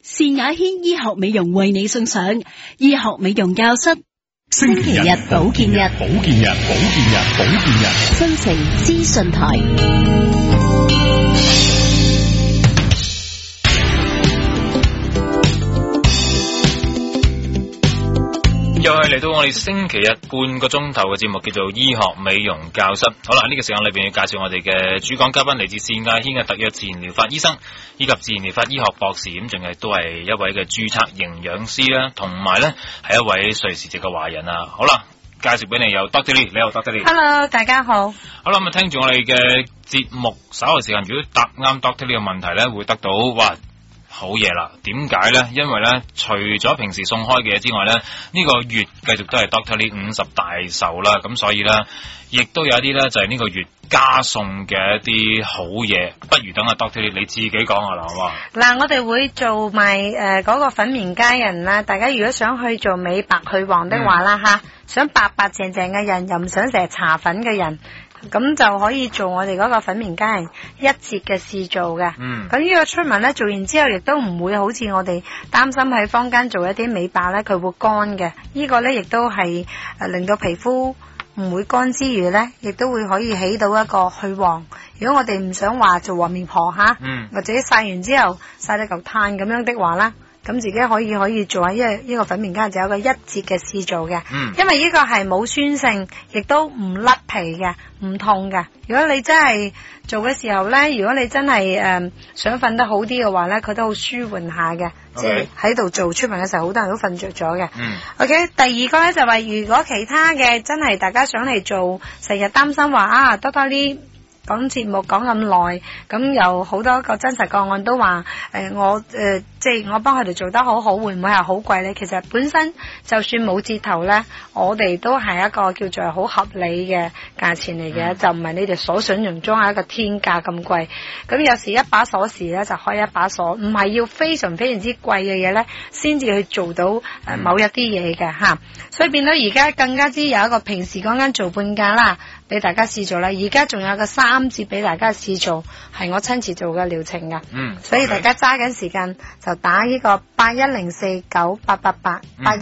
善雅軒醫學美容為你送上醫學美容教室。星期日保健日，新城資訊台。 又係嚟到我哋星期日半個鐘頭嘅節目，叫做醫學美容教室。好啦，呢個時間裏邊要介紹我哋嘅主講嘉賓，嚟自善雅軒嘅特約自然療法醫生，以及自然療法醫學博士，咁仲係都係一位嘅註冊營養師啦，同埋咧係一位瑞士籍嘅華人啊。好啦，介紹俾你有 Dr. Lee， 你好 Dr. Lee。Hello， 大家好。 好啦，咁啊聽住我哋嘅節目，稍後時間如果答啱 Dr. Lee 嘅問題咧，會得到好嘢啦！點解呢？因為呢，除咗平時送開嘅嘢之外呢，呢個月繼續都係 Dr. Lee 50大壽啦，咁所以呢，亦都有一啲呢，就係呢個月加送嘅一啲好嘢，不如等阿 Dr. Lee 你自己講下啦，好嘛？ 嗱，我哋會做埋嗰個粉面佳人啦，大家如果想去做美白去黃的話啦想白白淨淨嘅人，又唔想成日搽粉嘅人，咁就可以做我哋嗰個粉面佳人一節嘅試做嘅。咁呢個出文咧，做完之後亦都唔會好似我哋擔心喺坊間做一啲美白咧，佢會乾嘅。呢個咧亦都係令到皮膚唔會乾之餘咧，亦都會可以起到一個去黃。如果我哋唔想話做黃面婆或者曬完之後曬到嚿炭咁樣的話啦，咁自己可以做下呢個粉面佳人就有一個一節嘅試做嘅。因為呢個係冇酸性，亦都唔甩皮嘅，唔痛嘅。如果你真係做嘅時候咧，如果你真係想瞓得好啲嘅話咧，佢都好舒緩下嘅。即係喺度做出門嘅時候，好多人都瞓着咗嘅。OK， 第二個咧就話，如果其他嘅真係大家想嚟做，成日擔心話多啲講節目講咁耐，咁有好多個真實個案都話即係我幫佢哋做得好好，會唔會係好貴呢？其實本身就算冇折頭呢，我哋都係一個叫做好合理嘅價錢嚟嘅，就唔係你哋所想象中係一個天價咁貴。咁有時一把鎖匙呢，就開一把鎖，唔係要非常非常之貴嘅嘢呢，先至去做到某一啲嘢嘅。所以變到而家更加之有一個平時講緊做半價啦，俾大家試做啦。而家仲有個3折俾大家試做，係我親自做嘅療程㗎。所以大家揸緊時間就打呢個81049888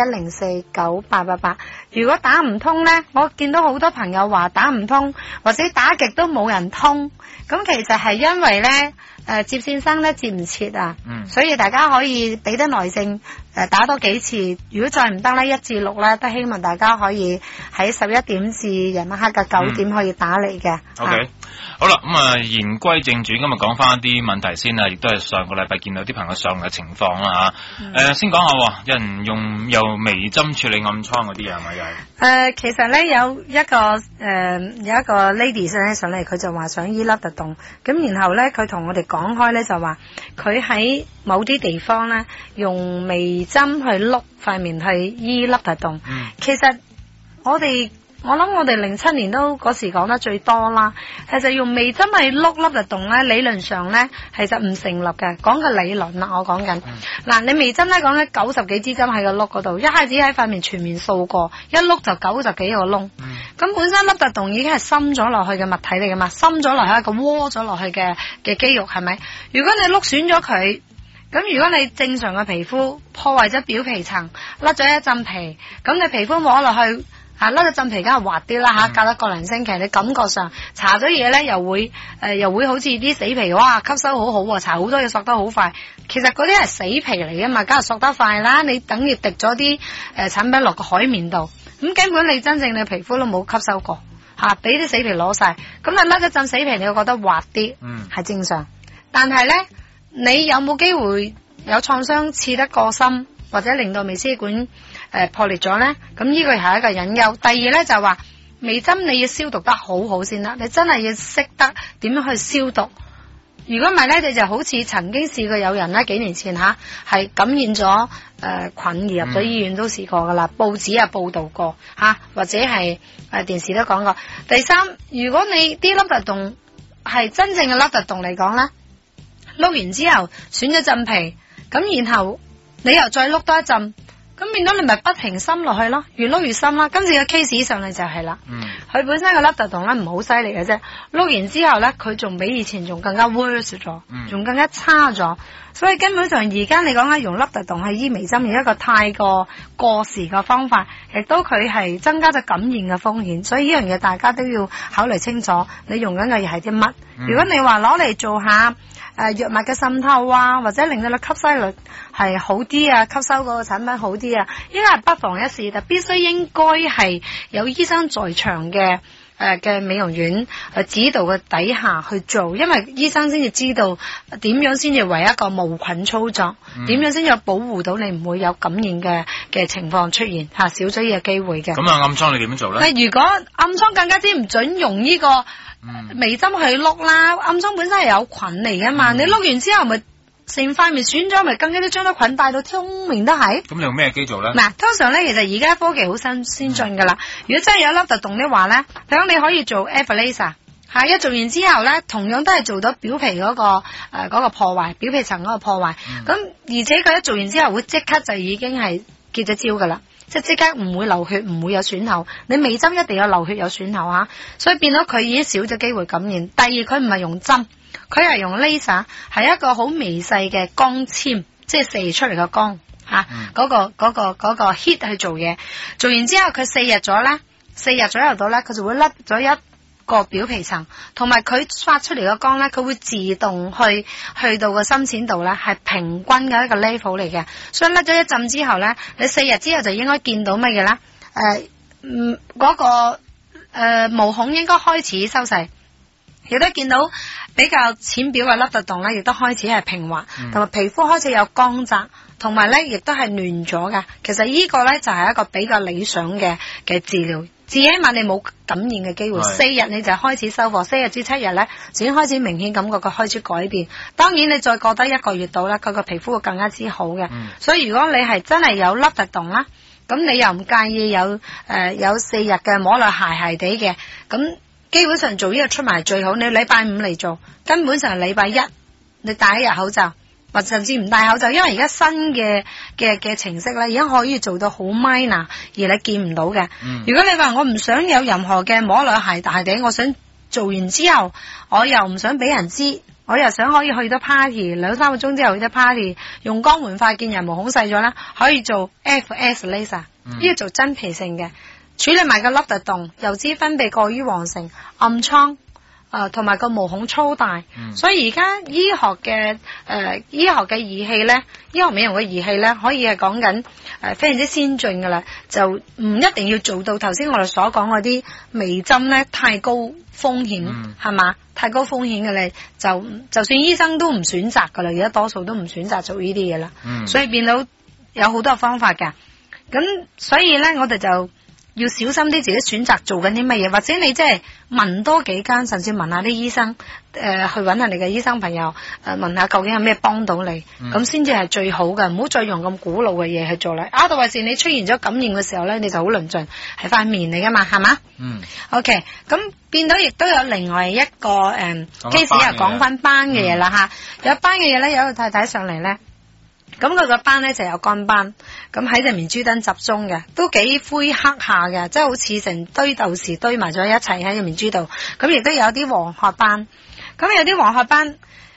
81049888。如果打唔通呢，我見到好多朋友話打唔通，或者打極都冇人通。咁其實係因為呢接線生呢接唔切啊。所以大家可以俾得耐性打多幾次。如果再唔得呢，1至6呢，都希望大家可以喺11點至夜晚黑嘅9點可以打嚟嘅。 OK。好啦，言歸正傳，今日講翻啲問題先啦，亦都係上個禮拜見到啲朋友上嘅情況啦先講下有人用微針處理暗瘡嗰啲係咪又係？ 其實咧有一個 lady 咧上嚟，佢就話想醫凹凸洞，咁然後咧佢同我哋講開咧就話佢喺某啲地方咧用微針去碌塊面去醫凹凸洞。其實我諗我哋07年都嗰時講得最多啦。其實用微針去碌凹凸洞咧，理論上咧其實唔成立嘅。講個理論啦，我講緊。嗱，你微針咧講緊90幾支針喺個碌嗰度，一下子喺塊面全面掃過，一碌就90幾個窿。咁本身凹凸洞已經係深咗落去嘅物體嚟噶嘛，深咗落去一個窩咗落去嘅肌肉係咪？如果你碌損咗佢，咁如果你正常嘅皮膚破壞咗表皮層，甩咗一浸皮，咁你皮膚摸落去。甩咗浸皮梗係滑啲啦隔得個零星期，你感覺上搽咗嘢咧又會好似啲死皮，哇吸收好好喎，搽好多嘢索得好快。其實嗰啲係死皮嚟噶嘛，梗係索得快啦。你等於滴咗啲產品落個海綿度，咁根本你真正你皮膚都冇吸收過俾啲死皮攞晒。咁你甩咗浸死皮，你會覺得滑啲，係正常。但係咧，你有冇機會有創傷刺得過深，或者令到微絲管破裂咗呢？咁呢個係一個隱憂。第二呢，就話微針你要消毒得好好先得，你真係要識得點樣去消毒。如果唔係呢，你就好似曾經試過有人呢幾年前係感染咗菌而入咗醫院都試過噶啦，報紙報道過或者係電視都講過。第三，如果你啲凹凸洞係真正嘅凹凸洞嚟講呢，碌完之後損咗浸皮，咁然後你又再碌多一陣。 咁變到你咪不停深落去咯，越碌越深啦。今次嘅 case 上嚟就係啦，佢本身個凹凸洞咧唔係好犀利嘅啫，碌完之後咧佢仲比以前仲更加 worse 咗，仲更加差咗。所以根本上而家你講緊用凹凸洞去醫微針係一個太過時嘅方法，亦都佢係增加咗感染嘅風險。所以呢樣嘢大家都要考慮清楚，你用緊嘅嘢係啲乜？如果你話攞嚟做下藥物嘅滲透啊，或者令到你吸收率係好啲啊，吸收嗰個產品好啲啊，應該係不妨一試，但必須應該係有醫生在場嘅美容院指導嘅底下去做，因為醫生先至知道點樣先至為一個無菌操作，點樣先至保護到你唔會有感染嘅情況出現吓，少咗呢個機會嘅。 咁啊，暗瘡你點樣做咧？ 如果暗瘡更加之唔準用呢個微針去碌啦，暗瘡本身係有菌嚟噶嘛，你碌完之後咪成塊面損咗，咪更加都將啲菌帶到通面都係。咁你用咩機做咧？ 嗱，通常咧其實而家科技好先進噶啦。如果真係有凹凸洞的話咧，咁你可以做 F laser， 一做完之後咧，同樣都係做到表皮嗰個破壞，表皮層嗰個破壞。咁而且佢一做完之後會即刻就已經係結咗焦噶啦。即刻唔會流血，唔會有損口。你微針一定有流血有損口吓，所以變咗佢已經少咗機會感染。第二，佢唔係用針，佢係用 laser， 係一個好微細嘅光纖，即係射出嚟嘅光吓，嗰個 heat 去做嘢。做完之後佢4日咗咧，4日左右到咧，佢就會甩咗一個表皮層，同埋佢發出嚟嘅光咧，佢會自動去到個深淺度咧，係平均嘅一個 level 嚟嘅。所以甩咗一陣之後咧，你4日之後就應該見到乜嘢咧？嗰個毛孔應該開始收細，亦都見到比較淺表嘅凹凸洞咧，亦都開始係平滑，同埋皮膚開始有光澤，同埋咧亦都係嫩咗嘅。其實呢個咧就係一個比較理想嘅治療。至起碼你冇感染嘅機會，4日你就開始收貨，4日至7日咧，已經開始明顯感覺佢開始改變。當然你再過得1個月到啦，佢個皮膚會更加之好嘅。所以如果你係真係有凹凸洞啦，咁你又唔介意有4日嘅摸落鞋鞋地嘅，咁基本上做呢個出埋最好。你禮拜5嚟做，根本上禮拜1你戴一日口罩，或甚至唔戴口罩，因為而家新嘅程式咧，已經可以做到好 minor， 而你見唔到嘅。如果你話我唔想有任何嘅摸落鞋大地，我想做完之後，我又唔想俾人知，我又想可以去到 party 2-3個鐘之後去到 party， 用肛門塊見人毛孔細咗啦，可以做 FS laser， 呢個做真皮性嘅，處理埋個凹凸洞、油脂分泌過於旺盛、暗瘡。同埋個毛孔粗大，所以而家醫學嘅儀器咧，醫學美容嘅儀器咧，可以係講緊非常之先進噶啦，就唔一定要做到頭先我哋所講嗰啲微針咧太高風險，係嘛？太高風險嘅咧，就算醫生都唔選擇噶啦，而家多數都唔選擇做呢啲嘢啦，所以變到有好多方法噶，咁所以咧我哋就要小心啲自己選擇做緊啲乜嘢，或者你即係問多幾間，甚至問下啲醫生，去揾下你嘅醫生朋友，問下究竟有咩幫到你，咁先至係最好嘅，唔好再用咁古老嘅嘢去做啦。到時你出現咗感染嘅時候咧，你就好論盡，係塊面嚟噶嘛，係嘛？OK， 咁變到亦都有另外一個case 又講翻斑嘅嘢啦吓，有斑嘅嘢咧，有一個太太上嚟咧。咁佢個斑咧就有乾斑，咁喺隻面珠墩集中嘅，都幾灰黑下嘅，即係好似成堆豆豉堆埋咗一齊喺個面珠度。咁亦都有啲黃褐斑，咁有啲黃褐斑。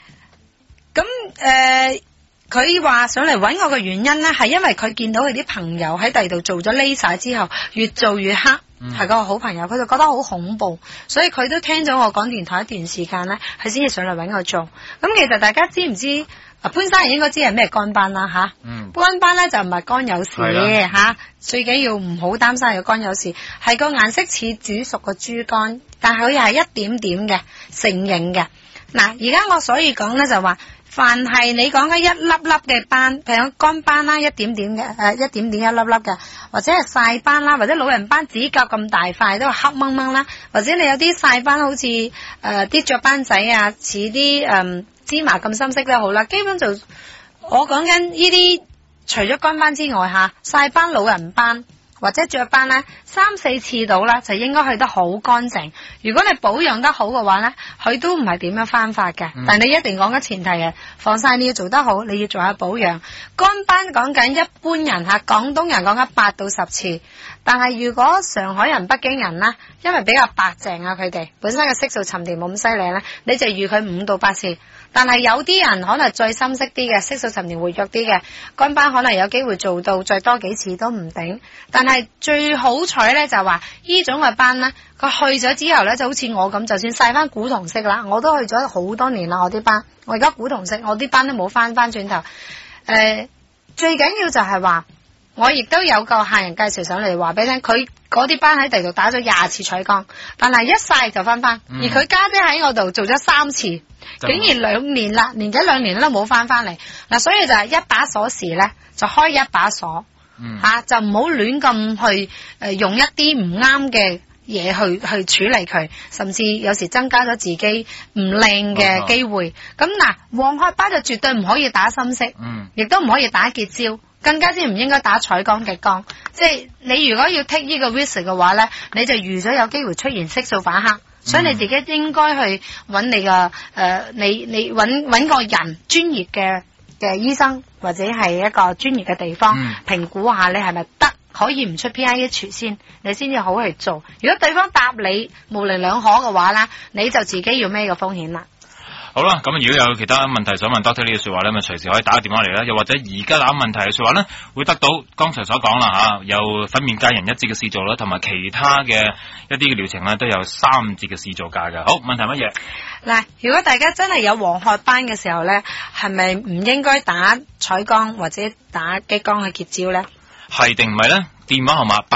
咁佢話上嚟揾我嘅原因咧，係因為佢見到佢啲朋友喺第二度做咗 laser 之後，越做越黑，係個好朋友，佢就覺得好恐怖，所以佢都聽咗我講電台一段時間咧，佢先至上嚟揾我做。咁其實大家知唔知？潘生人應該知係咩乾斑啦吓，乾斑咧就唔係乾有事吓，最緊要唔好擔心係乾有事，係個顏色似煮熟個豬肝，但係佢係一點點嘅成形嘅。嗱，而家我所以講咧就話，凡係你講緊一粒粒嘅斑，譬如乾斑啦，一點點嘅一點點一粒粒嘅，或者係曬斑啦，或者老人斑指甲咁大塊都係黑掹掹啦，或者你有啲曬斑好似啲雀斑仔啊，似啲芝麻咁深色都好啦，基本就我講緊呢啲，除咗乾斑之外吓，曬斑、老人斑或者雀斑咧3-4次到啦，就應該去得好乾淨。如果你保養得好嘅話咧，佢都唔係點樣翻發嘅。但你一定講緊前提嘅防曬你要做得好，你要做下保養。乾斑講緊一般人吓，廣東人講緊8到10次，但係如果上海人、北京人啦，因為比較白淨啊，佢哋本身嘅色素沉澱冇咁犀利咧，你就預佢5到8次。但係有啲人可能再深色啲嘅，色素沉澱活躍啲嘅，乾斑可能有機會做到再多幾次都唔頂。但係最好彩咧就話呢種嘅斑咧，佢去咗之後咧就好似我咁，就算曬翻古銅色啦，我都去咗好多年啦，我啲斑，我而家古銅色，我啲斑都冇翻轉頭。最緊要就係話，我亦都有個客人介紹上嚟話俾你聽，佢嗰啲斑喺地度打咗20次彩光，但係一曬就翻，而佢家姐喺我度做咗3次，竟然2年啦，年幾2年都冇翻嚟。嗱，所以就係一把鎖匙咧，就開一把鎖，就唔好亂咁去用一啲唔啱嘅嘢去處理佢，甚至有時增加咗自己唔靚嘅機會。咁嗱，黃褐斑就絕對唔可以打深色，亦都唔可以打結焦。更加之唔應該打彩光極光，即係你如果要 take 呢個 risk 嘅話咧，你就預咗有機會出現色素反黑，所以你自己應該去揾你個你揾個人專業嘅醫生或者係一個專業嘅地方評估下你係咪得可以唔出 PIH 先，你先至好去做。如果對方答你模棱兩可嘅話咧，你就自己要孭個風險啦。 好啦，咁如果有其他問題想問 Doctor 呢個說話咧，咪隨時可以打個電話嚟啦，又或者而家打問題嘅說話咧，會得到剛才所講啦吓，有粉面介人1折嘅試做啦，同埋其他嘅一啲嘅療程咧都有3折嘅試做價㗎。好，問題乜嘢？ 嗱，如果大家真係有黃褐斑嘅時候咧，係咪唔應該打彩光或者打激光去結焦咧？ 係定唔係咧？電話號碼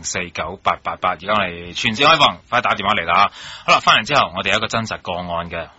81049888。81049888，而家我哋全線開放，快打電話嚟啦！好啦，翻嚟之後我哋有一個真實個案嘅，